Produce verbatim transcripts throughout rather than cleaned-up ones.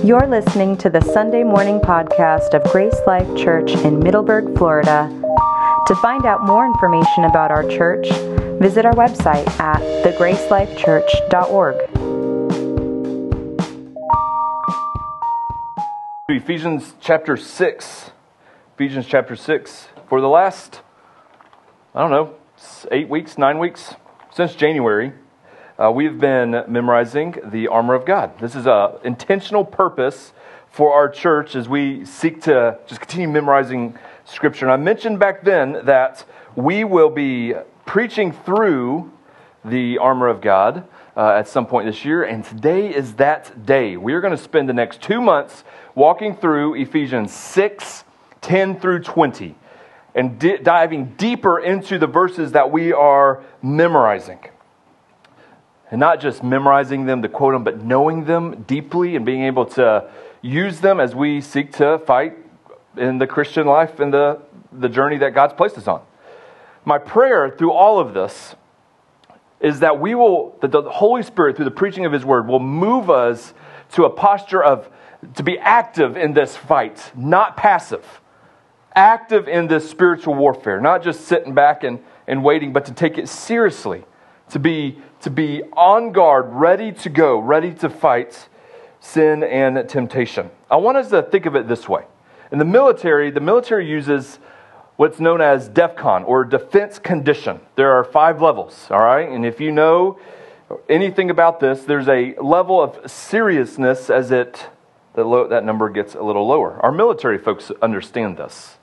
You're listening to the Sunday morning podcast of Grace Life Church in Middleburg, Florida. To find out more information about our church, visit our website at the grace life church dot org. Ephesians chapter six. Ephesians chapter six. For the last, I don't know, eight weeks, nine weeks, since January, uh, we've been memorizing the armor of God. This is an intentional purpose for our church as we seek to just continue memorizing Scripture. And I mentioned back then that we will be preaching through the armor of God uh, at some point this year, and today is that day. We are going to spend the next two months walking through Ephesians six, ten through twenty, and di- diving deeper into the verses that we are memorizing. And not just memorizing them to quote them, but knowing them deeply and being able to use them as we seek to fight in the Christian life and the, the journey that God's placed us on. My prayer through all of this is that we will, that the Holy Spirit, through the preaching of His Word, will move us to a posture of, to be active in this fight, not passive. Active in this spiritual warfare, not just sitting back and, and waiting, but to take it seriously, to be, to be on guard, ready to go, ready to fight sin and temptation. I want us to think of it this way. In the military, the military uses what's known as DEFCON, or defense condition. There are five levels, all right? And if you know anything about this, there's a level of seriousness as it the low, that number gets a little lower. Our military folks understand this.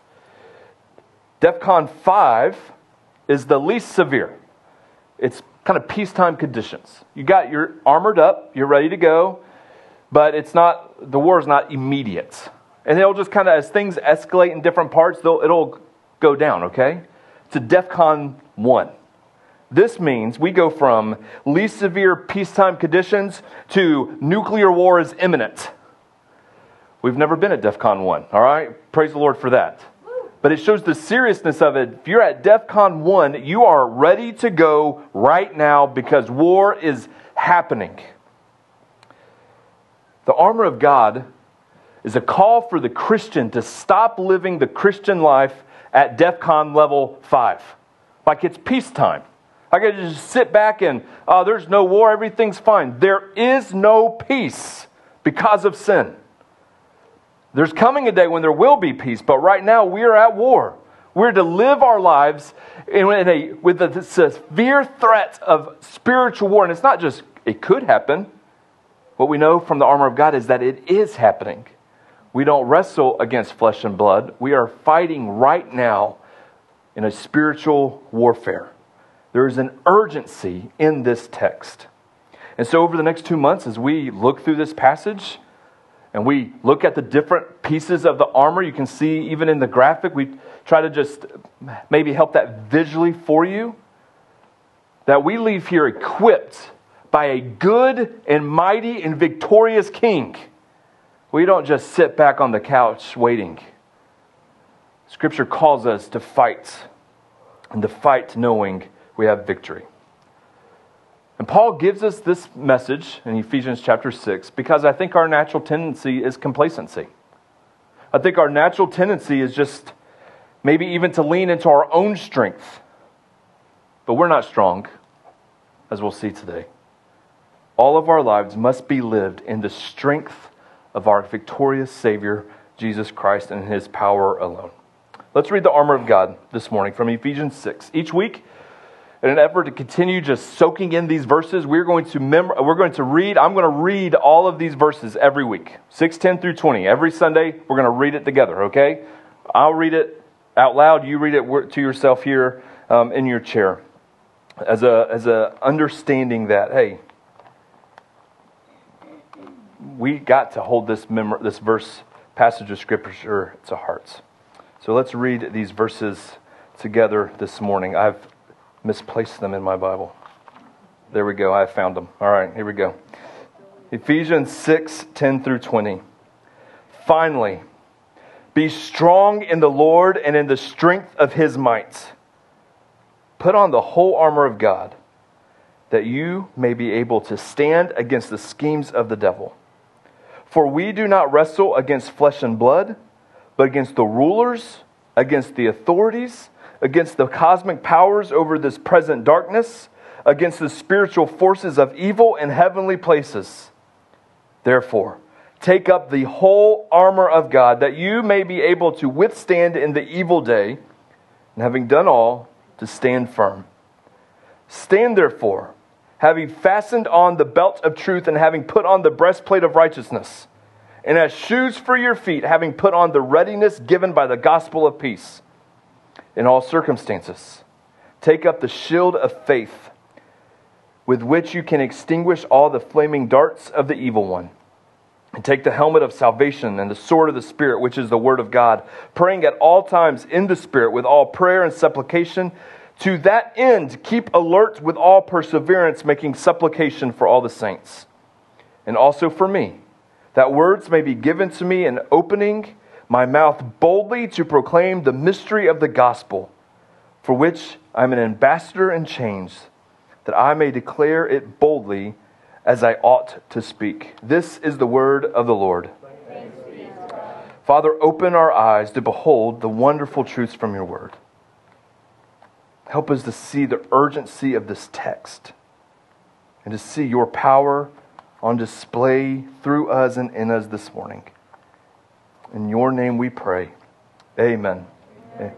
DEFCON five is the least severe. It's kind of peacetime conditions. You got you're armored up, you're ready to go, but it's not the war is not immediate. And it'll just kind of, as things escalate in different parts, they'll, it'll go down, okay? To DEFCON one. This means we go from least severe peacetime conditions to nuclear war is imminent. We've never been at DEFCON one, all right? Praise the Lord for that. But it shows the seriousness of it. If you're at DEFCON one, you are ready to go right now because war is happening. The armor of God is a call for the Christian to stop living the Christian life at DEFCON level five. Like it's peacetime. I got to just sit back and, oh, there's no war, everything's fine. There is no peace because of sin. There's coming a day when there will be peace, but right now we are at war. We're to live our lives in a, with a severe threat of spiritual war. And it's not just, it could happen. What we know from the armor of God is that it is happening. We don't wrestle against flesh and blood. We are fighting right now in a spiritual warfare. There is an urgency in this text. And so over the next two months, as we look through this passage, and we look at the different pieces of the armor, you can see even in the graphic, we try to just maybe help that visually for you, that we leave here equipped by a good and mighty and victorious King. We don't just sit back on the couch waiting. Scripture calls us to fight, and to fight knowing we have victory. And Paul gives us this message in Ephesians chapter six because I think our natural tendency is complacency. I think our natural tendency is just maybe even to lean into our own strength. But we're not strong, as we'll see today. All of our lives must be lived in the strength of our victorious Savior, Jesus Christ, and His power alone. Let's read the armor of God this morning from Ephesians six. Each week, in an effort to continue just soaking in these verses, we're going to mem- we're going to read, I'm going to read all of these verses every week. six, ten through twenty. Every Sunday, we're going to read it together, okay? I'll read it out loud. You read it to yourself here um, in your chair. As a, as a understanding that, hey, we got to hold this mem- this verse, passage of Scripture to hearts. So let's read these verses together this morning. I've misplaced them in my Bible. There we go. I found them. All right, here we go. Ephesians six, ten through twenty. Finally, be strong in the Lord and in the strength of His might. Put on the whole armor of God, that you may be able to stand against the schemes of the devil. For we do not wrestle against flesh and blood, but against the rulers, against the authorities, against the cosmic powers over this present darkness, against the spiritual forces of evil in heavenly places. Therefore, take up the whole armor of God, that you may be able to withstand in the evil day, and having done all, to stand firm. Stand therefore, having fastened on the belt of truth, and having put on the breastplate of righteousness, and as shoes for your feet, having put on the readiness given by the gospel of peace. In all circumstances, take up the shield of faith, with which you can extinguish all the flaming darts of the evil one. And take the helmet of salvation and the sword of the Spirit, which is the word of God, praying at all times in the Spirit with all prayer and supplication. To that end, keep alert with all perseverance, making supplication for all the saints. And also for me, that words may be given to me in opening my mouth boldly to proclaim the mystery of the gospel, for which I am an ambassador in chains, that I may declare it boldly as I ought to speak. This is the word of the Lord. Father, open our eyes to behold the wonderful truths from your word. Help us to see the urgency of this text and to see your power on display through us and in us this morning. In your name we pray. Amen. Amen.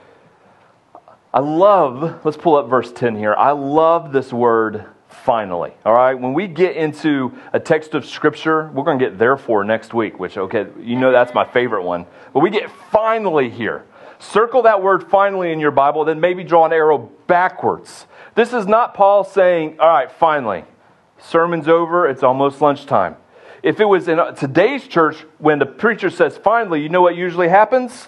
I love, let's pull up verse ten here. I love this word, finally. All right, when we get into a text of Scripture, we're going to get therefore next week, which, okay, you know that's my favorite one. But we get finally here. Circle that word finally in your Bible, then maybe draw an arrow backwards. This is not Paul saying, all right, finally, sermon's over, it's almost lunchtime. If it was in today's church, when the preacher says finally, you know what usually happens?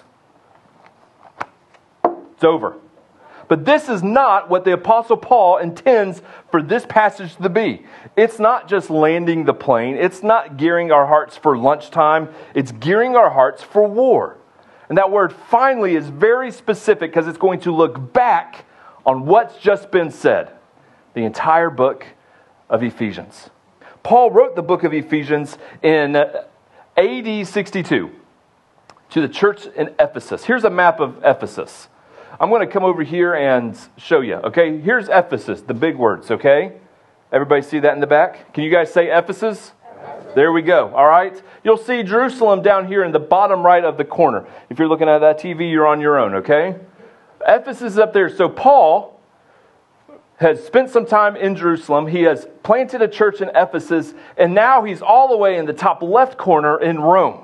It's over. But this is not what the Apostle Paul intends for this passage to be. It's not just landing the plane. It's not gearing our hearts for lunchtime. It's gearing our hearts for war. And that word finally is very specific because it's going to look back on what's just been said. The entire book of Ephesians. Paul wrote the book of Ephesians in A D sixty-two to the church in Ephesus. Here's a map of Ephesus. I'm going to come over here and show you, okay? Here's Ephesus, the big words, okay? Everybody see that in the back? Can you guys say Ephesus? Ephesus. There we go, all right? You'll see Jerusalem down here in the bottom right of the corner. If you're looking at that T V, you're on your own, okay? Ephesus is up there. So Paul has spent some time in Jerusalem. He has planted a church in Ephesus, and now he's all the way in the top left corner in Rome.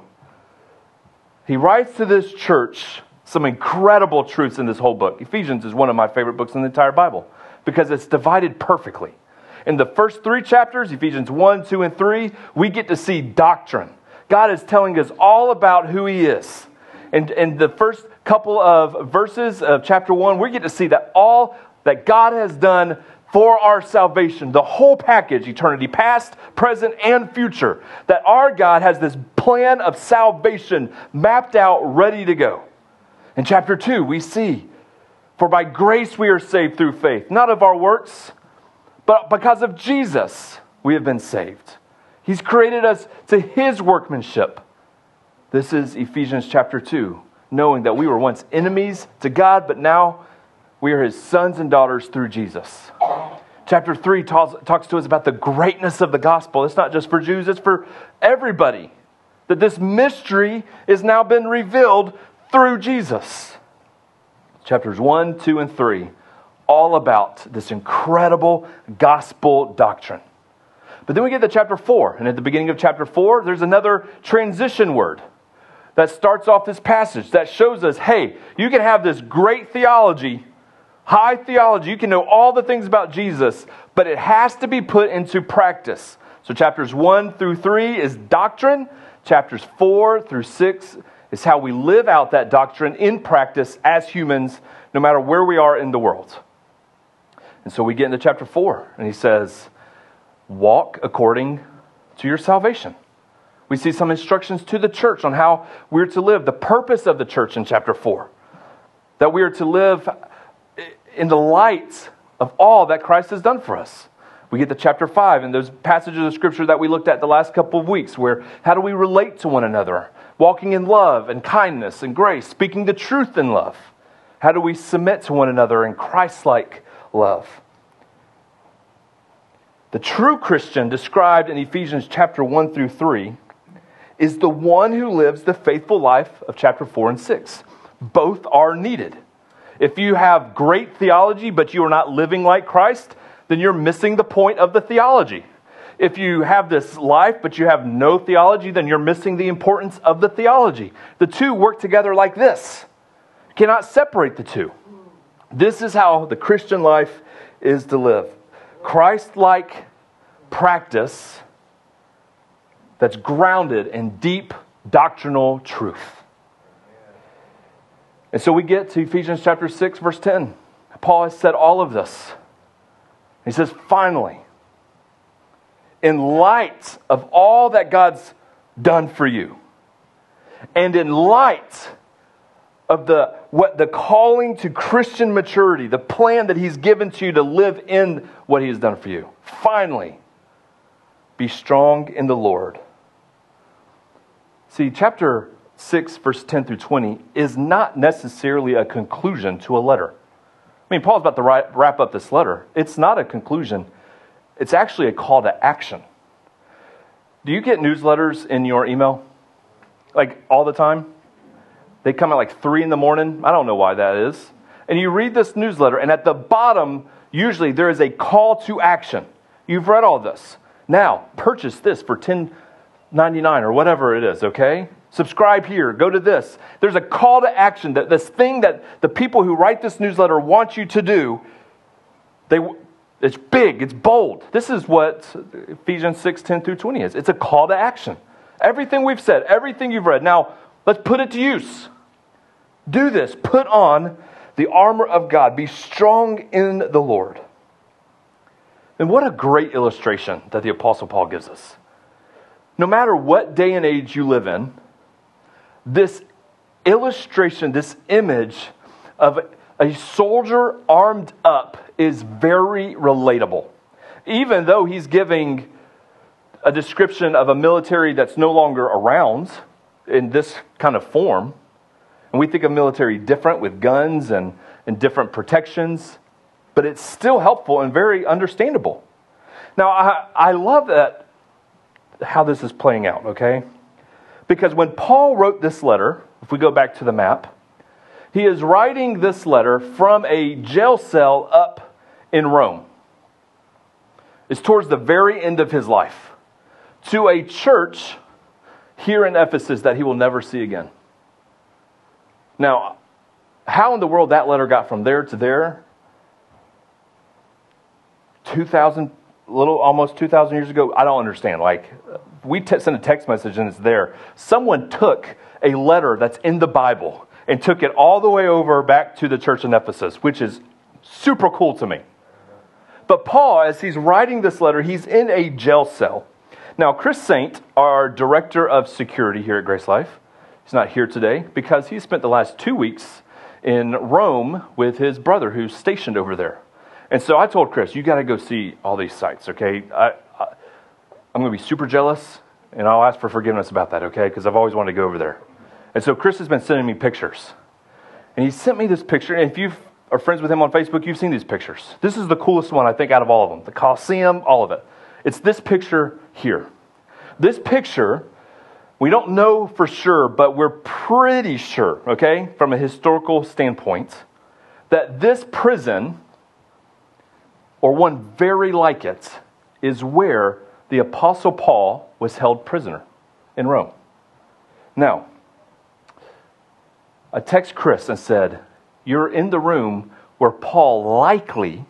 He writes to this church some incredible truths in this whole book. Ephesians is one of my favorite books in the entire Bible because it's divided perfectly. In the first three chapters, Ephesians one, two, and three, we get to see doctrine. God is telling us all about who He is. And in the first couple of verses of chapter one, we get to see that all that God has done for our salvation, the whole package, eternity past, present, and future, that our God has this plan of salvation mapped out, ready to go. In chapter two, we see, for by grace we are saved through faith, not of our works, but because of Jesus we have been saved. He's created us to His workmanship. This is Ephesians chapter two, knowing that we were once enemies to God, but now we are His sons and daughters through Jesus. Chapter three talks, talks to us about the greatness of the gospel. It's not just for Jews, it's for everybody. That this mystery has now been revealed through Jesus. Chapters one, two, and three, all about this incredible gospel doctrine. But then we get to chapter four, and at the beginning of chapter four, there's another transition word that starts off this passage that shows us, hey, you can have this great theology, high theology, you can know all the things about Jesus, but it has to be put into practice. So chapters one through three is doctrine. Chapters four through six is how we live out that doctrine in practice as humans, no matter where we are in the world. And so we get into chapter four, and he says, walk according to your salvation. We see some instructions to the church on how we're to live, the purpose of the church in chapter four. That we are to live in the light of all that Christ has done for us. We get to chapter five and those passages of Scripture that we looked at the last couple of weeks where how do we relate to one another? Walking in love and kindness and grace, speaking the truth in love. How do we submit to one another in Christ-like love? The true Christian described in Ephesians chapter one through three is the one who lives the faithful life of chapter four and six. Both are needed. If you have great theology, but you are not living like Christ, then you're missing the point of the theology. If you have this life, but you have no theology, then you're missing the importance of the theology. The two work together like this. You cannot separate the two. This is how the Christian life is to live. Christ-like practice that's grounded in deep doctrinal truth. And so we get to Ephesians chapter six, verse ten. Paul has said all of this. He says, finally, in light of all that God's done for you, and in light of the what the calling to Christian maturity, the plan that He's given to you to live in what He has done for you, finally, be strong in the Lord. See, chapter six, verse ten through twenty is not necessarily a conclusion to a letter. I mean, Paul's about to wrap up this letter. It's not a conclusion. It's actually a call to action. Do you get newsletters in your email? Like all the time? They come at like three in the morning. I don't know why that is. And you read this newsletter, and at the bottom, usually there is a call to action. You've read all this. Now, purchase this for ten ninety-nine or whatever it is, okay? Subscribe here. Go to this. There's a call to action. That this thing that the people who write this newsletter want you to do, they it's big. It's bold. This is what Ephesians six, ten through twenty is. It's a call to action. Everything we've said, everything you've read. Now, let's put it to use. Do this. Put on the armor of God. Be strong in the Lord. And what a great illustration that the Apostle Paul gives us. No matter what day and age you live in, this illustration, this image of a soldier armed up is very relatable. Even though he's giving a description of a military that's no longer around in this kind of form, and we think of military different with guns and, and different protections, but it's still helpful and very understandable. Now, I, I love that how this is playing out, okay? Because when Paul wrote this letter, if we go back to the map, he is writing this letter from a jail cell up in Rome. It's towards the very end of his life, to a church here in Ephesus that he will never see again. Now, how in the world that letter got from there to there, two thousand, little almost two thousand years ago, I don't understand. Like, we t- send a text message and it's there. Someone took a letter that's in the Bible and took it all the way over back to the church in Ephesus, which is super cool to me. But Paul, as he's writing this letter, he's in a jail cell. Now, Chris Saint, our director of security here at Grace Life, he's not here today because he spent the last two weeks in Rome with his brother who's stationed over there. And so I told Chris, you got to go see all these sites, okay? I, I, I'm going to be super jealous, and I'll ask for forgiveness about that, okay? Because I've always wanted to go over there. And so Chris has been sending me pictures. And he sent me this picture, and if you are friends with him on Facebook, you've seen these pictures. This is the coolest one, I think, out of all of them. The Colosseum, all of it. It's this picture here. This picture, we don't know for sure, but we're pretty sure, okay, from a historical standpoint, that this prison, or one very like it, is where the Apostle Paul was held prisoner in Rome. Now, I text Chris and said, you're in the room where Paul likely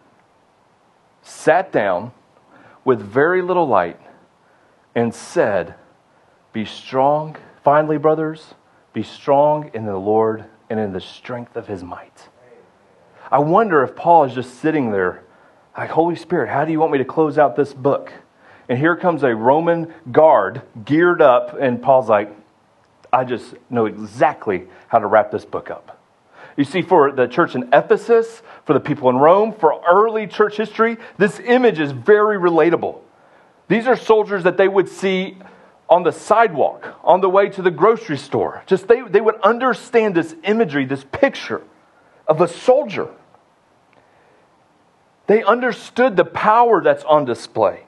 sat down with very little light and said, be strong, finally, brothers, be strong in the Lord and in the strength of his might. I wonder if Paul is just sitting there like, Holy Spirit, how do you want me to close out this book? And here comes a Roman guard geared up, and Paul's like, I just know exactly how to wrap this book up. You see, for the church in Ephesus, for the people in Rome, for early church history, this image is very relatable. These are soldiers that they would see on the sidewalk, on the way to the grocery store. Just they, they would understand this imagery, this picture of a soldier. They understood the power that's on display.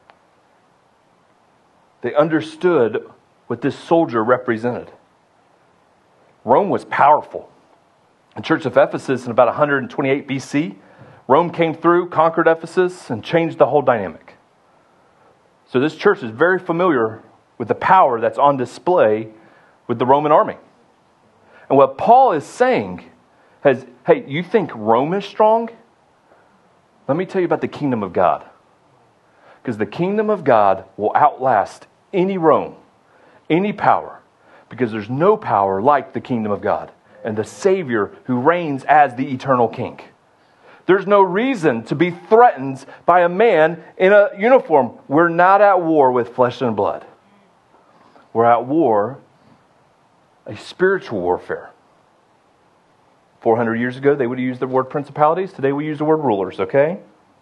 They understood what this soldier represented. Rome was powerful. The church of Ephesus in about one hundred twenty-eight B C, Rome came through, conquered Ephesus, and changed the whole dynamic. So this church is very familiar with the power that's on display with the Roman army. And what Paul is saying is, hey, you think Rome is strong? Let me tell you about the kingdom of God. Because the kingdom of God will outlast any Rome, any power. Because there's no power like the kingdom of God and the Savior who reigns as the eternal King. There's no reason to be threatened by a man in a uniform. We're not at war with flesh and blood. We're at war, a spiritual warfare. four hundred years ago, they would have used the word principalities. Today, we use the word rulers, okay?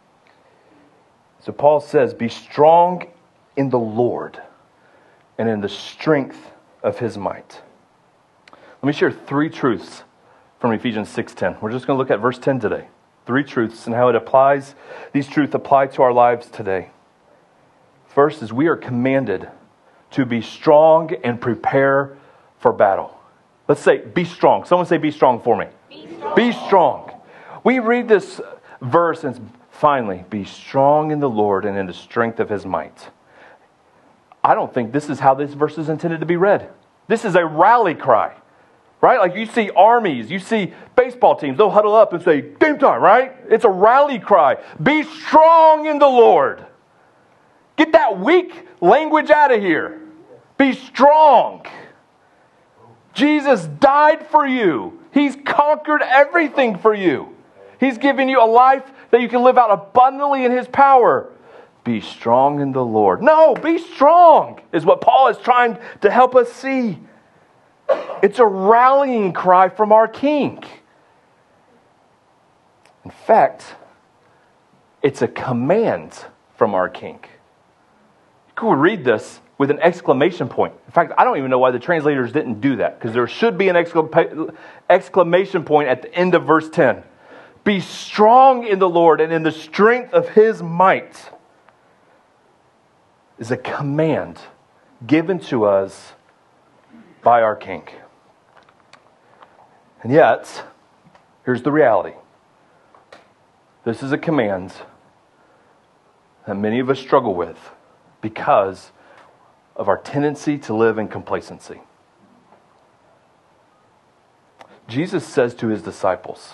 So Paul says, be strong in the Lord and in the strength of His might. Let me share three truths from Ephesians six ten. We're just going to look at verse ten today. Three truths and how it applies. These truths apply to our lives today. First is we are commanded to be strong and prepare for battle. Let's say, be strong. Someone say, be strong for me. Be strong. Be strong. We read this verse and finally, be strong in the Lord and in the strength of His might. I don't think this is how this verse is intended to be read. This is a rally cry, right? Like you see armies, you see baseball teams, they'll huddle up and say, game time, right? It's a rally cry. Be strong in the Lord. Get that weak language out of here. Be strong. Jesus died for you. He's conquered everything for you. He's given you a life that you can live out abundantly in His power. Be strong in the Lord. No, be strong is what Paul is trying to help us see. It's a rallying cry from our King. In fact, it's a command from our King. You could read this with an exclamation point. In fact, I don't even know why the translators didn't do that, because there should be an exclamation point at the end of verse ten. Be strong in the Lord and in the strength of His might is a command given to us by our King. And yet, here's the reality. This is a command that many of us struggle with because of our tendency to live in complacency. Jesus says to His disciples,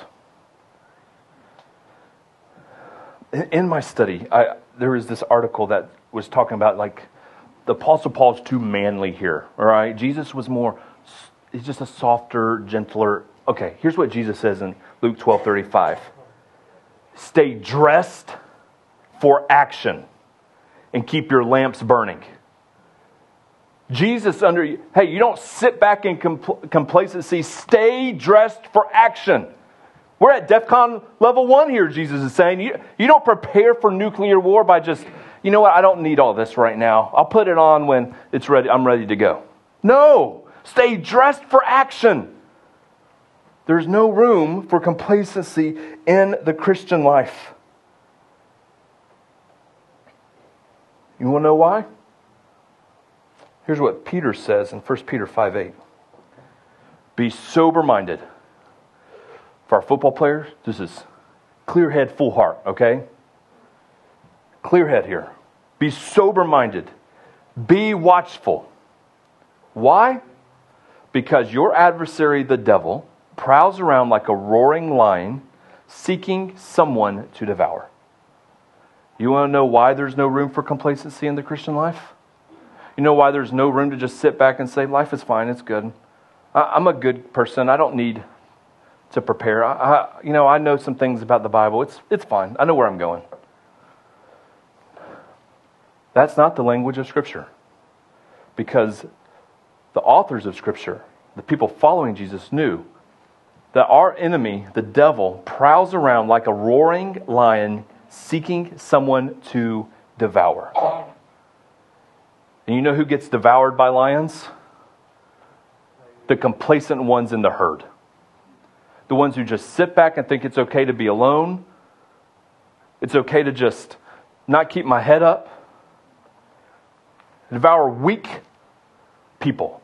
in my study, I, there was this article that was talking about like the Apostle Paul's too manly here, all right? Jesus was more, he's just a softer, gentler. Okay, here's what Jesus says in Luke twelve thirty-five. Stay dressed for action and keep your lamps burning. Jesus under, hey, you don't sit back in compl- complacency. Stay dressed for action. We're at DEFCON level one here, Jesus is saying. You, you don't prepare for nuclear war by just, you know what, I don't need all this right now. I'll put it on when it's ready. I'm ready to go. No, stay dressed for action. There's no room for complacency in the Christian life. You want to know why? Here's what Peter says in First Peter five eight. Be sober-minded. For our football players, this is clear head, full heart, okay? Clear head here. Be sober-minded. Be watchful. Why? Because your adversary, the devil, prowls around like a roaring lion, seeking someone to devour. You want to know why there's no room for complacency in the Christian life? You know why there's no room to just sit back and say, life is fine, it's good. I'm a good person, I don't need to prepare. I, I, you know, I know some things about the Bible. It's it's fine. I know where I'm going. That's not the language of Scripture. Because the authors of Scripture, the people following Jesus, knew that our enemy, the devil, prowls around like a roaring lion seeking someone to devour. And you know who gets devoured by lions? The complacent ones in the herd. The ones who just sit back and think it's okay to be alone. It's okay to just not keep my head up. Devour weak people.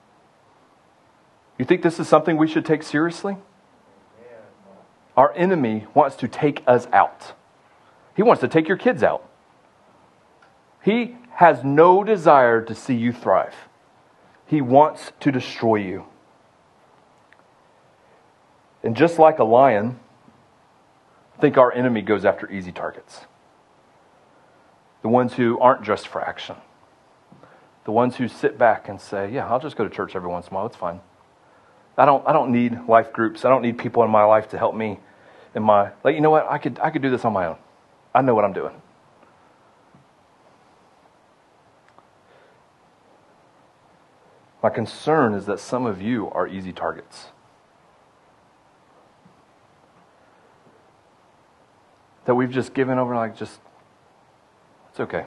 You think this is something we should take seriously? Our enemy wants to take us out. He wants to take your kids out. He has no desire to see you thrive. He wants to destroy you. And just like a lion, I think our enemy goes after easy targets. The ones who aren't just for action. The ones who sit back and say, yeah, I'll just go to church every once in a while. It's fine. I don't I don't need life groups. I don't need people in my life to help me in my, like, you know what? I could I could do this on my own. I know what I'm doing. My concern is that some of you are easy targets. That we've just given over, like, just, it's okay.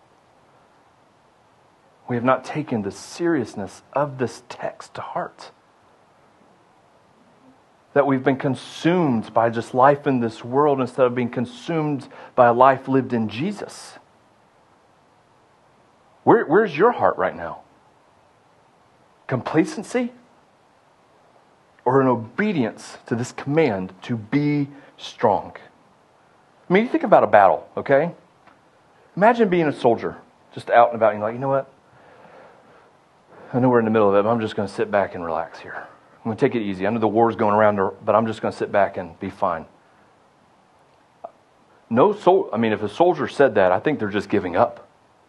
We have not taken the seriousness of this text to heart. That we've been consumed by just life in this world instead of being consumed by a life lived in Jesus. Where, where's your heart right now? Complacency? Or an obedience to this command to be strong? I mean, you think about a battle, okay? Imagine being a soldier, just out and about, and you're like, you know what? I know we're in the middle of it, but I'm just going to sit back and relax here. I'm going to take it easy. I know the war's going around, but I'm just going to sit back and be fine. No sol- I mean, if a soldier said that, I think they're just giving up.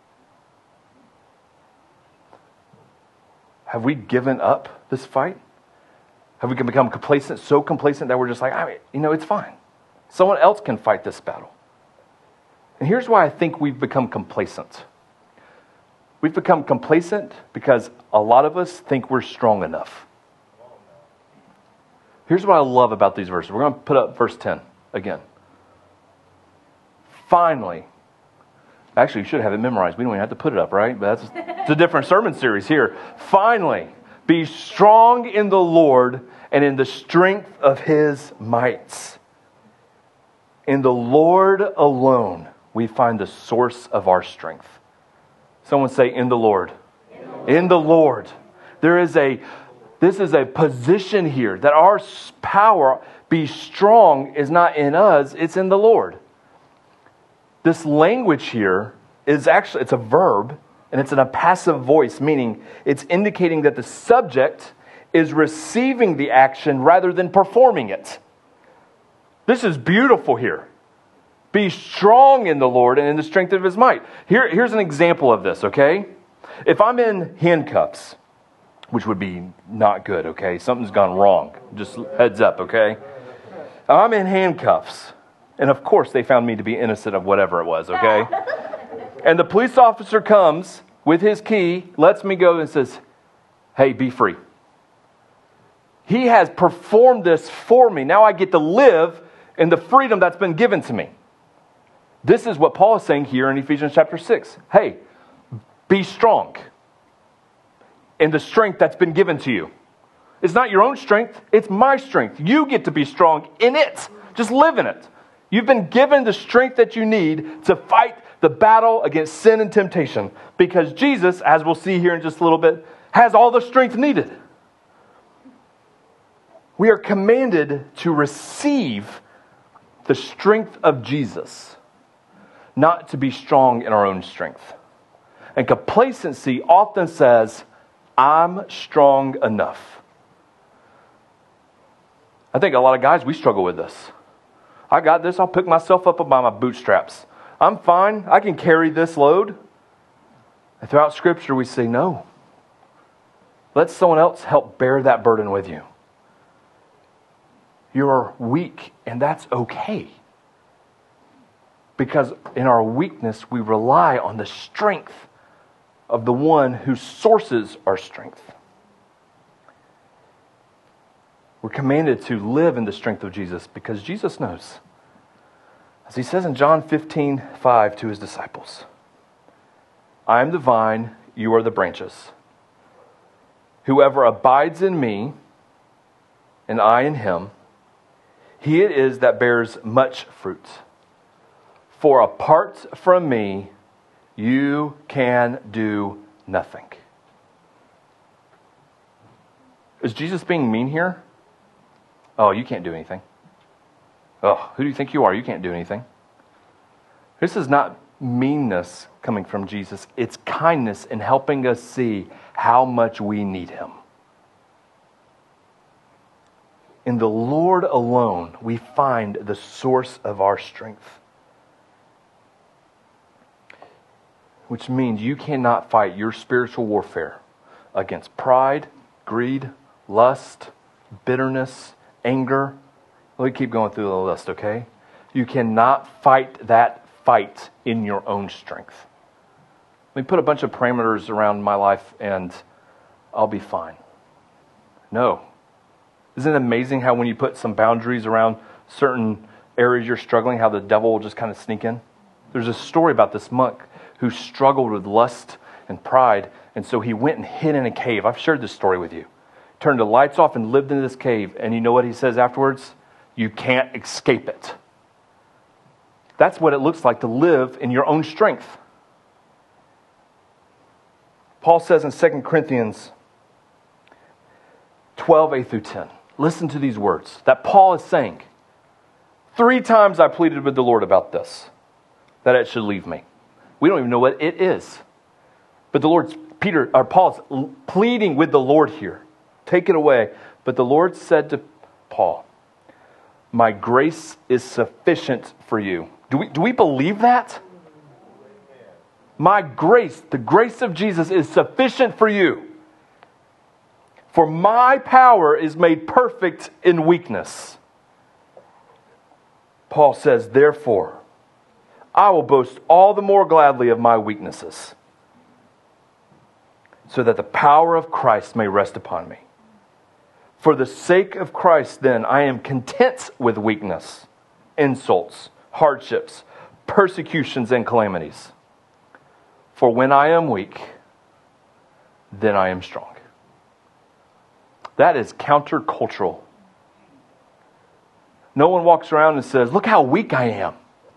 Have we given up this fight? Have we become complacent, so complacent that we're just like, I mean, you know, it's fine. Someone else can fight this battle. And here's why I think we've become complacent. We've become complacent because a lot of us think we're strong enough. Here's what I love about these verses. We're going to put up verse ten again. Finally. Actually, you should have it memorized. We don't even have to put it up, right? But that's it's a different sermon series here. Finally, be strong in the Lord and in the strength of His might. In the Lord alone, we find the source of our strength. Someone say, in the Lord. In the Lord. In the Lord. There is a, this is a position here that our power, be strong, is not in us, it's in the Lord. This language here is actually, it's a verb, and it's in a passive voice, meaning it's indicating that the subject is receiving the action rather than performing it. This is beautiful here. Be strong in the Lord and in the strength of His might. Here, here's an example of this, okay? If I'm in handcuffs, which would be not good, okay? Something's gone wrong. Just heads up, okay? I'm in handcuffs. And of course, they found me to be innocent of whatever it was, okay? And the police officer comes with his key, lets me go, and says, hey, be free. He has performed this for me. Now I get to live in the freedom that's been given to me. This is what Paul is saying here in Ephesians chapter six. Hey, be strong in the strength that's been given to you. It's not your own strength, it's my strength. You get to be strong in it. Just live in it. You've been given the strength that you need to fight the battle against sin and temptation. Because Jesus, as we'll see here in just a little bit, has all the strength needed. We are commanded to receive the strength of Jesus, not to be strong in our own strength. And complacency often says, I'm strong enough. I think a lot of guys, we struggle with this. I got this. I'll pick myself up by my bootstraps. I'm fine. I can carry this load. And throughout Scripture, we say, no. Let someone else help bear that burden with you. You're weak, and that's okay. Because in our weakness, we rely on the strength of the one who sources our strength. We're commanded to live in the strength of Jesus because Jesus knows. As he says in John fifteen five to his disciples, I am the vine, you are the branches. Whoever abides in me, and I in him, he it is that bears much fruit. For apart from me, you can do nothing. Is Jesus being mean here? Oh, you can't do anything. Oh, who do you think you are? You can't do anything. This is not meanness coming from Jesus. It's kindness in helping us see how much we need him. In the Lord alone, we find the source of our strength. Which means you cannot fight your spiritual warfare against pride, greed, lust, bitterness, anger. Let me keep going through the list, okay? You cannot fight that fight in your own strength. Let me put a bunch of parameters around my life and I'll be fine. No. Isn't it amazing how when you put some boundaries around certain areas you're struggling, how the devil will just kind of sneak in? There's a story about this monk who struggled with lust and pride, and so he went and hid in a cave. I've shared this story with you. Turned the lights off and lived in this cave, and you know what he says afterwards? You can't escape it. That's what it looks like to live in your own strength. Paul says in Second Corinthians twelve, eight through ten. Listen to these words that Paul is saying. Three times I pleaded with the Lord about this, that it should leave me. We don't even know what it is. But the Lord's, Peter, or Paul's pleading with the Lord here. Take it away. But the Lord said to Paul, my grace is sufficient for you. Do we, do we believe that? My grace, the grace of Jesus is sufficient for you. For my power is made perfect in weakness. Paul says, therefore, I will boast all the more gladly of my weaknesses, so that the power of Christ may rest upon me. For the sake of Christ, then, I am content with weakness, insults, hardships, persecutions, and calamities. For when I am weak, then I am strong. That is countercultural. No one walks around and says, look how weak I am.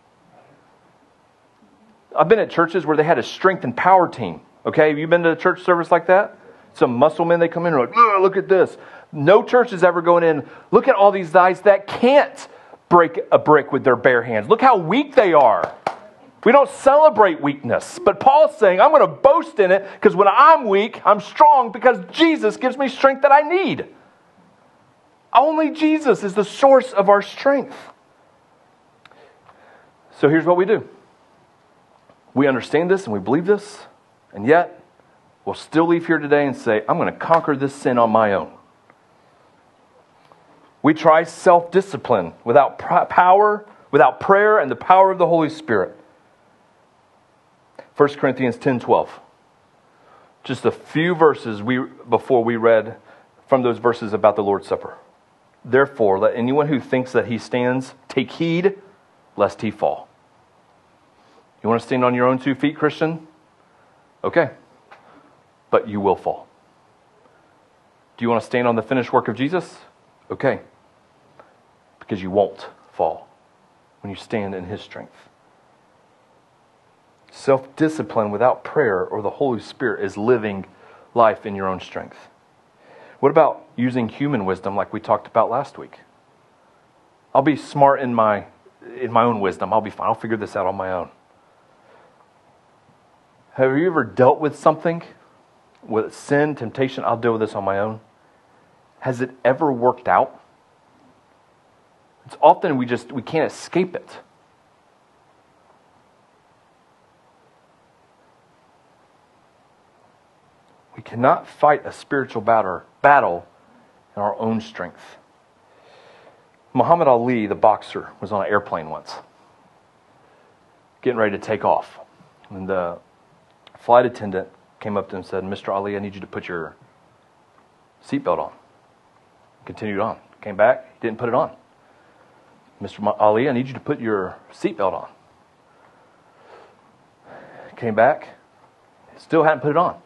I've been at churches where they had a strength and power team. Okay, have you been to a church service like that? Some muscle men, they come in and are like, look at this. No church is ever going in, look at all these guys that can't break a brick with their bare hands. Look how weak they are. We don't celebrate weakness. But Paul's saying, I'm going to boast in it because when I'm weak, I'm strong because Jesus gives me strength that I need. Only Jesus is the source of our strength. So here's what we do. We understand this and we believe this, and yet we'll still leave here today and say, I'm going to conquer this sin on my own. We try self-discipline without power, without prayer and the power of the Holy Spirit. First Corinthians ten twelve. Just a few verses we before we read from those verses about the Lord's Supper. Therefore, let anyone who thinks that he stands take heed lest he fall. You want to stand on your own two feet, Christian? Okay. But you will fall. Do you want to stand on the finished work of Jesus? Okay. Because you won't fall when you stand in his strength. Self-discipline without prayer or the Holy Spirit is living life in your own strength. What about using human wisdom like we talked about last week? I'll be smart in my in my own wisdom. I'll be fine. I'll figure this out on my own. Have you ever dealt with something? With sin, temptation, I'll deal with this on my own. Has it ever worked out? It's often we just, we can't escape it. We cannot fight a spiritual battle, battle in our own strength. Muhammad Ali, the boxer, was on an airplane once, getting ready to take off. And the flight attendant came up to him and said, Mister Ali, I need you to put your seatbelt on. Continued on. Came back, he didn't put it on. Mister Ali, I need you to put your seatbelt on. Came back, still hadn't put it on.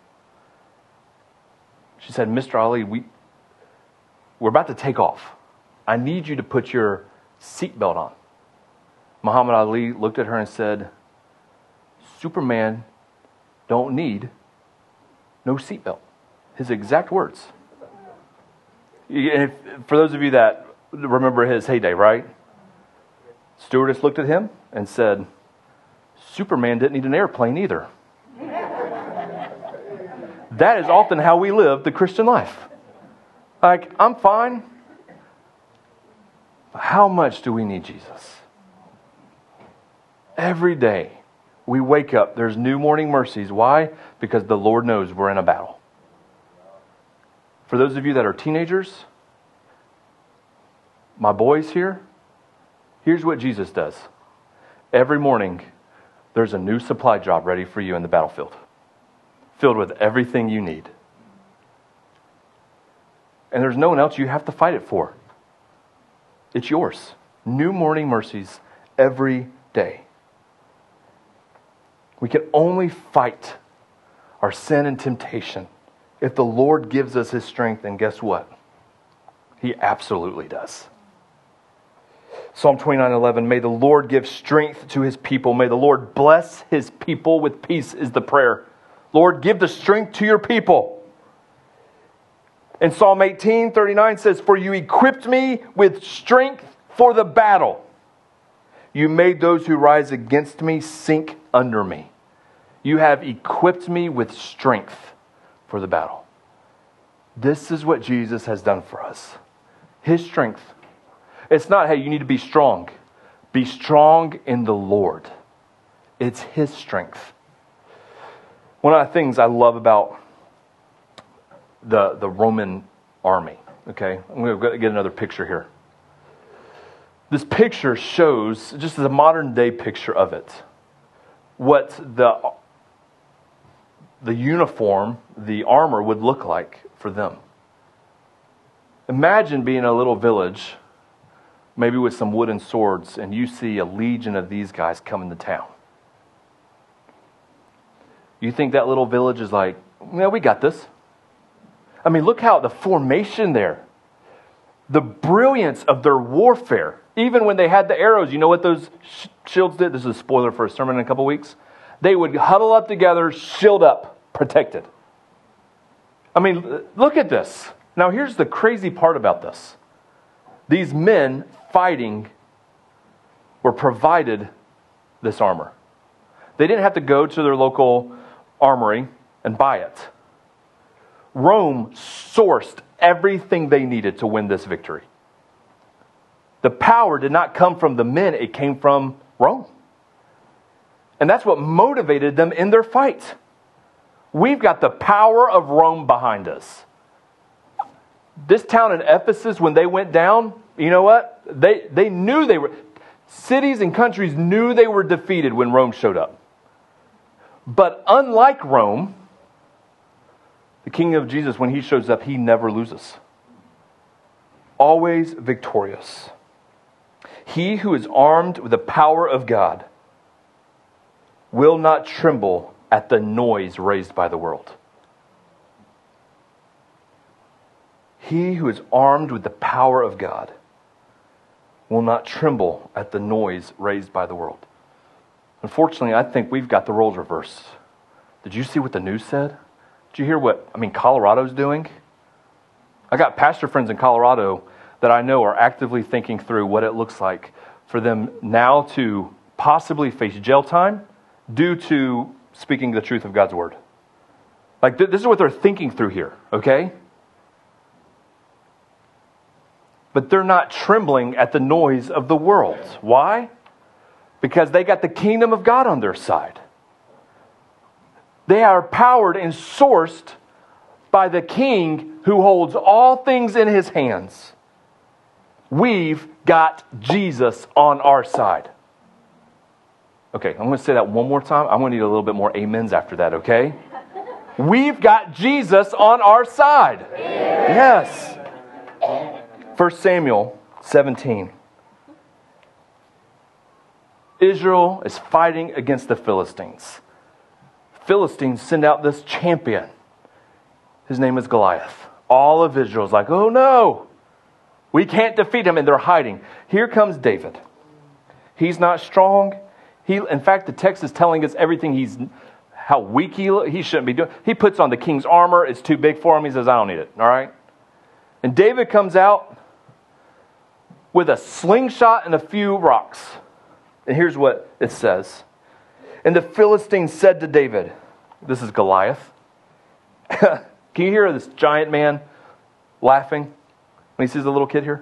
She said, Mister Ali, we, we're about to take off. I need you to put your seatbelt on. Muhammad Ali looked at her and said, Superman don't need no seatbelt. His exact words. If, for those of you that remember his heyday, right? Stewardess looked at him and said, Superman didn't need an airplane either. That is often how we live the Christian life. Like, I'm fine. But how much do we need Jesus? Every day we wake up, there's new morning mercies. Why? Because the Lord knows we're in a battle. For those of you that are teenagers, my boys here, here's what Jesus does. Every morning, there's a new supply job ready for you in the battlefield, filled with everything you need. And there's no one else you have to fight it for. It's yours. New morning mercies every day. We can only fight our sin and temptation if the Lord gives us His strength, and guess what? He absolutely does. Psalm twenty-nine eleven, may the Lord give strength to His people. May the Lord bless His people with peace is the prayer. Lord, give the strength to your people. And Psalm eighteen thirty-nine says, for you equipped me with strength for the battle. You made those who rise against me sink under me. You have equipped me with strength for the battle. This is what Jesus has done for us. His strength. It's not, hey, you need to be strong. Be strong in the Lord. It's His strength. One of the things I love about the, the Roman army, okay? I'm going to get another picture here. This picture shows, just as a modern day picture of it, what the the uniform, the armor would look like for them. Imagine being in a little village, maybe with some wooden swords, and you see a legion of these guys coming to town. You think that little village is like, yeah, we got this. I mean, look how the formation there, the brilliance of their warfare. Even when they had the arrows, you know what those sh- shields did? This is a spoiler for a sermon in a couple weeks. They would huddle up together, shield up, protected. I mean, look at this. Now, here's the crazy part about this. These men fighting were provided this armor. They didn't have to go to their local armory and buy it. Rome sourced everything they needed to win this victory. The power did not come from the men, it came from Rome. And that's what motivated them in their fight. We've got the power of Rome behind us. This town in Ephesus, when they went down, you know what? They, they knew they were, cities and countries knew they were defeated when Rome showed up. But unlike Rome, the King of Jesus, when He shows up, He never loses. Always victorious. He who is armed with the power of God will not tremble at the noise raised by the world. He who is armed with the power of God will not tremble at the noise raised by the world. Unfortunately, I think we've got the roles reversed. Did you see what the news said? Did you hear what, I mean, Colorado's doing? I got pastor friends in Colorado that I know are actively thinking through what it looks like for them now to possibly face jail time due to speaking the truth of God's word. Like, th- this is what they're thinking through here, okay? But they're not trembling at the noise of the world. Why? Because they got the kingdom of God on their side. They are powered and sourced by the King who holds all things in His hands. We've got Jesus on our side. Okay, I'm going to say that one more time. I'm going to need a little bit more amens after that, okay? We've got Jesus on our side. Yes. First Samuel seventeen. Israel is fighting against the Philistines. Philistines send out this champion. His name is Goliath. All of Israel's like, oh no, we can't defeat him, and they're hiding. Here comes David. He's not strong. He, in fact, the text is telling us everything he's, how weak he he shouldn't be doing. He puts on the king's armor. It's too big for him. He says, I don't need it. All right. And David comes out with a slingshot and a few rocks. And here's what it says. And the Philistines said to David, this is Goliath. Can you hear this giant man laughing when he sees a little kid here?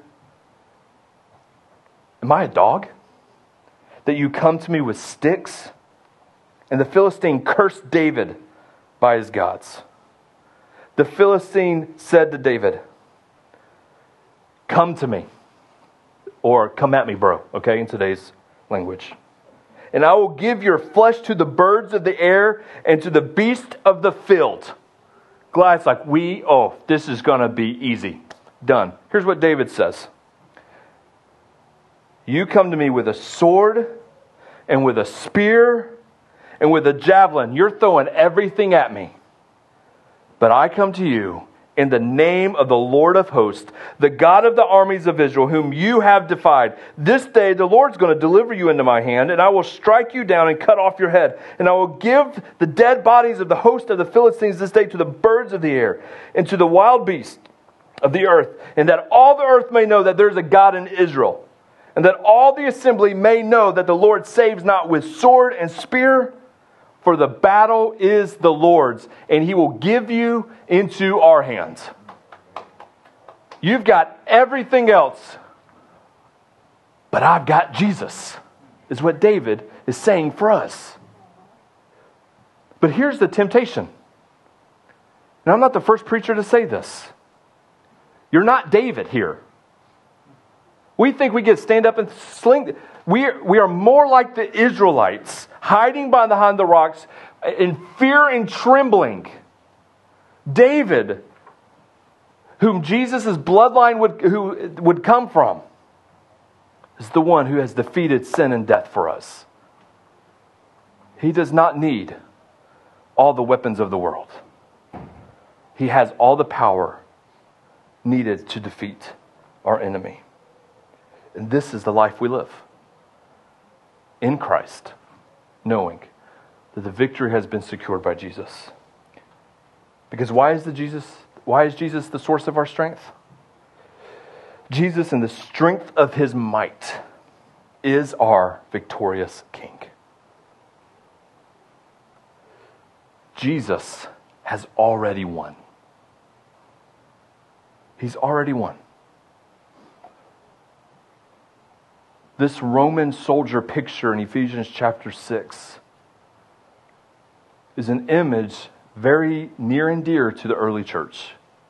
Am I a dog that you come to me with sticks? And the Philistine cursed David by his gods. The Philistine said to David, come to me. Or come at me, bro. Okay, in today's language. And I will give your flesh to the birds of the air and to the beast of the field. Goliath's like, we, oh, this is going to be easy. Done. Here's what David says. You come to me with a sword and with a spear and with a javelin. You're throwing everything at me. But I come to you in the name of the Lord of hosts, the God of the armies of Israel, whom you have defied. This day the Lord's going to deliver you into my hand, and I will strike you down and cut off your head. And I will give the dead bodies of the host of the Philistines this day to the birds of the air and to the wild beasts of the earth, and that all the earth may know that there's a God in Israel, and that all the assembly may know that the Lord saves not with sword and spear, for the battle is the Lord's, and He will give you into our hands. You've got everything else, but I've got Jesus, is what David is saying for us. But here's the temptation. And I'm not the first preacher to say this. You're not David here. We think we get stand up and sling. We are, we are more like the Israelites, hiding behind the rocks in fear and trembling. David, whom Jesus' bloodline would, who would come from, is the one who has defeated sin and death for us. He does not need all the weapons of the world. He has all the power needed to defeat our enemy. And this is the life we live. In Christ, knowing that the victory has been secured by Jesus. Because why is the Jesus, why is Jesus the source of our strength? Jesus, in the strength of His might, is our victorious King. Jesus has already won. He's already won. This Roman soldier picture in Ephesians chapter six is an image very near and dear to the early church.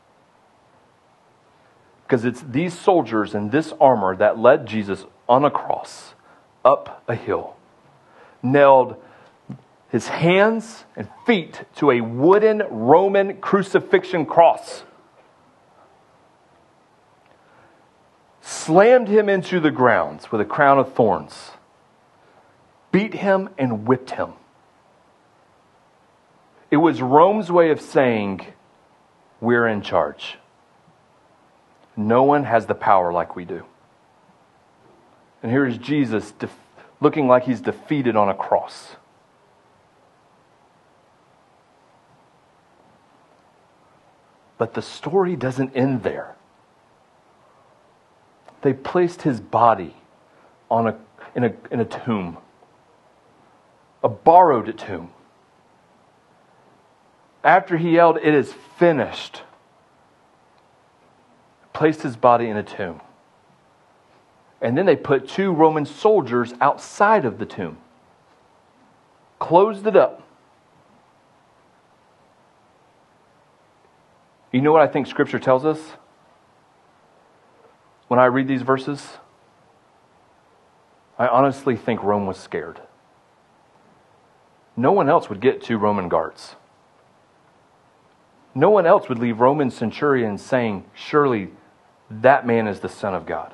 Because it's these soldiers in this armor that led Jesus on a cross, up a hill, nailed His hands and feet to a wooden Roman crucifixion cross, slammed Him into the ground with a crown of thorns, beat Him and whipped Him. It was Rome's way of saying, we're in charge. No one has the power like we do. And here is Jesus def- looking like He's defeated on a cross. But the story doesn't end there. They placed His body on a, in, a, in a tomb, a borrowed tomb. After He yelled, "It is finished," placed His body in a tomb. And then they put two Roman soldiers outside of the tomb, closed it up. You know what I think Scripture tells us? When I read these verses, I honestly think Rome was scared. No one else would get two Roman guards. No one else would leave Roman centurions saying, surely That man is the Son of God.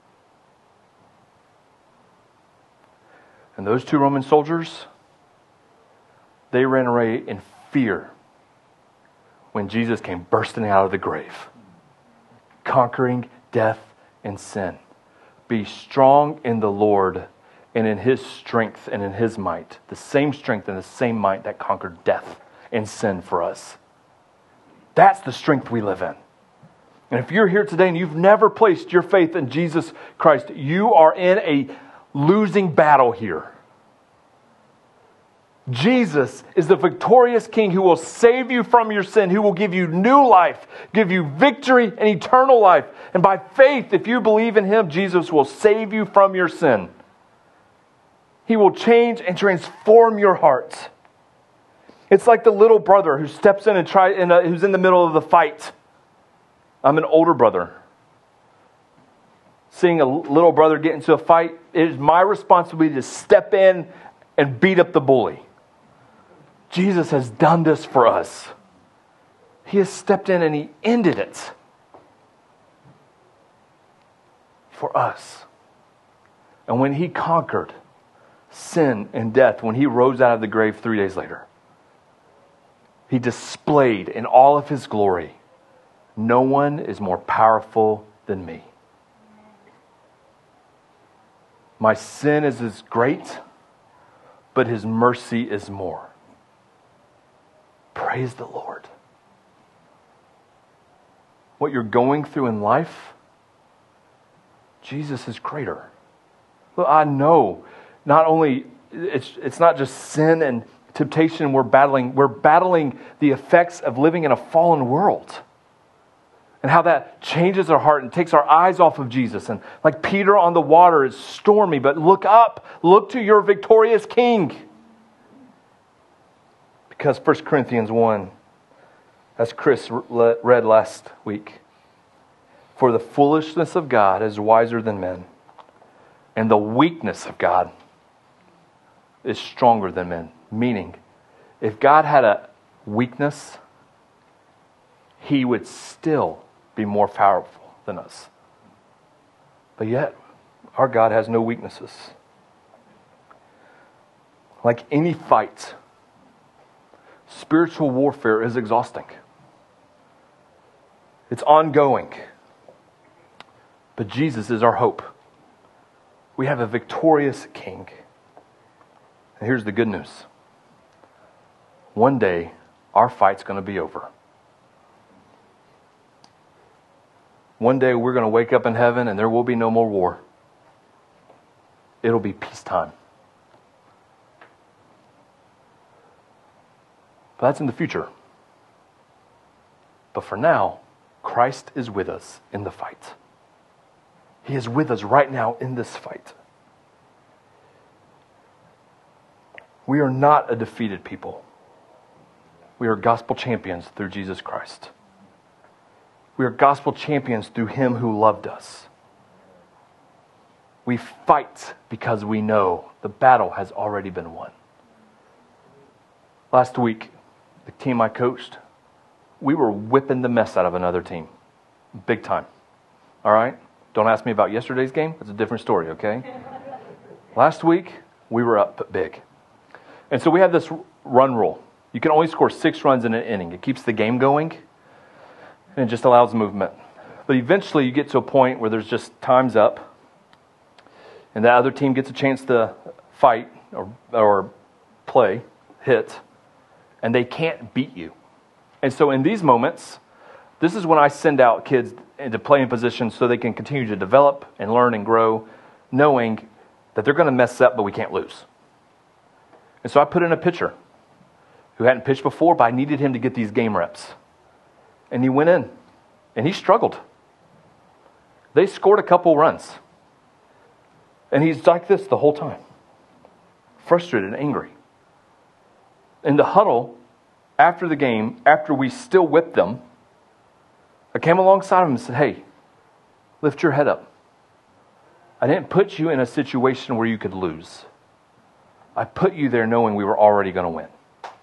And those two Roman soldiers, they ran away in fear when Jesus came bursting out of the grave, conquering death and sin. Be strong in the Lord and in His strength and in His might. The same strength and the same might that conquered death and sin for us. That's the strength we live in. And if you're here today and you've never placed your faith in Jesus Christ, you are in a losing battle here. Jesus is the victorious King who will save you from your sin, who will give you new life, give you victory and eternal life. And by faith, if you believe in Him, Jesus will save you from your sin. He will change and transform your heart. It's like the little brother who steps in and try, in a, who's in the middle of the fight. I'm an older brother. Seeing a little brother get into a fight, it is my responsibility to step in and beat up the bully. Jesus has done this for us. He has stepped in and He ended it for us. And when He conquered sin and death, when He rose out of the grave three days later, He displayed in all of His glory, no one is more powerful than me. My sin is as great, but His mercy is more. Praise the Lord. What you're going through in life, Jesus is greater. Well, I know not only it's it's not just sin and temptation we're battling, we're battling the effects of living in a fallen world. And how that changes our heart and takes our eyes off of Jesus. And like Peter on the water, it's stormy, but look up, look to your victorious King. Because First Corinthians one, as Chris read last week, for the foolishness of God is wiser than men, and the weakness of God is stronger than men. Meaning, if God had a weakness, He would still be more powerful than us. But yet, our God has no weaknesses. Like any fight, spiritual warfare is exhausting. It's ongoing. But Jesus is our hope. We have a victorious King. And here's the good news. One day, our fight's going to be over. One day, we're going to wake up in heaven and there will be no more war. It'll be peacetime. But that's in the future. But for now, Christ is with us in the fight. He is with us right now in this fight. We are not a defeated people. We are gospel champions through Jesus Christ. We are gospel champions through Him who loved us. We fight because we know the battle has already been won. Last week, the team I coached, we were whipping the mess out of another team. Big time. All right? Don't ask me about yesterday's game. It's a different story, okay? Last week, we were up big. And so we have this run rule. You can only score six runs in an inning. It keeps the game going, and it just allows movement. But eventually, you get to a point where there's just time's up, and the other team gets a chance to fight or, or play, hit, and they can't beat you. And so in these moments, this is when I send out kids into playing positions so they can continue to develop and learn and grow, knowing that they're going to mess up, but we can't lose. And so I put in a pitcher who hadn't pitched before, but I needed him to get these game reps. And he went in, and he struggled. They scored a couple runs. And he's like this the whole time, frustrated and angry. In the huddle, after the game, after we still whipped them, I came alongside him and said, hey, lift your head up. I didn't put you in a situation where you could lose. I put you there knowing we were already going to win.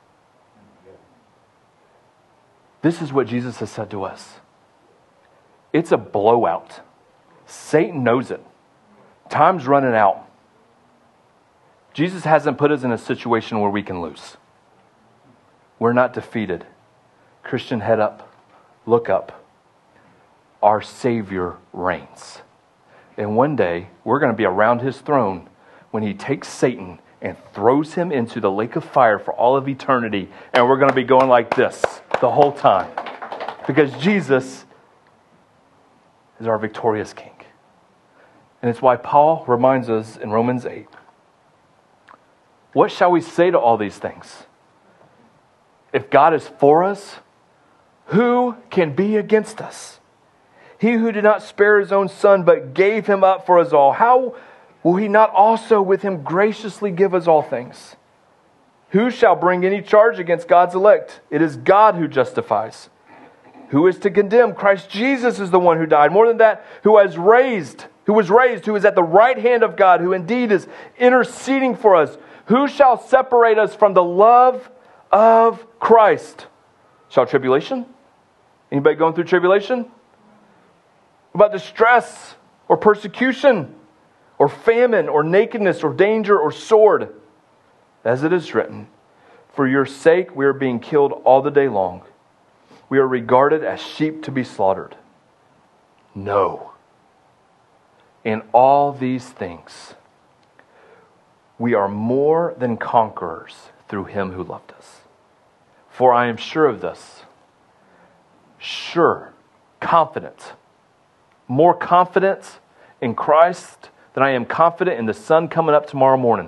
This is what Jesus has said to us. It's a blowout. Satan knows it. Time's running out. Jesus hasn't put us in a situation where we can lose. We're not defeated. Christian, head up. Look up. Our Savior reigns. And one day, we're going to be around his throne when he takes Satan and throws him into the lake of fire for all of eternity. And we're going to be going like this the whole time. Because Jesus is our victorious King. And it's why Paul reminds us in Romans eight, what shall we say to all these things? If God is for us, who can be against us? He who did not spare his own son, but gave him up for us all, how will he not also with him graciously give us all things? Who shall bring any charge against God's elect? It is God who justifies. Who is to condemn? Christ Jesus is the one who died. More than that, who has raised, who was raised, who is at the right hand of God, who indeed is interceding for us. Who shall separate us from the love of Christ? Shall tribulation? Anybody going through tribulation? What about distress or persecution or famine or nakedness or danger or sword? As it is written, for your sake we are being killed all the day long. We are regarded as sheep to be slaughtered. No. In all these things, we are more than conquerors through him who loved us. For I am sure of this. Sure, confident. More confident in Christ than I am confident in the sun coming up tomorrow morning.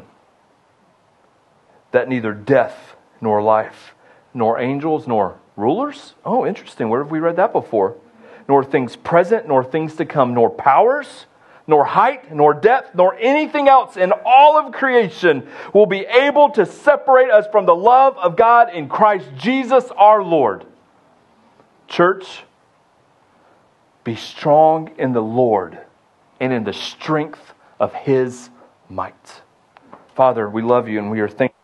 That neither death nor life, nor angels, nor rulers. Oh, interesting. Where have we read that before? Nor things present, nor things to come, nor powers, nor height, nor depth, nor anything else in all of creation will be able to separate us from the love of God in Christ Jesus our Lord. Church, be strong in the Lord and in the strength of his might. Father, we love you and we are thankful.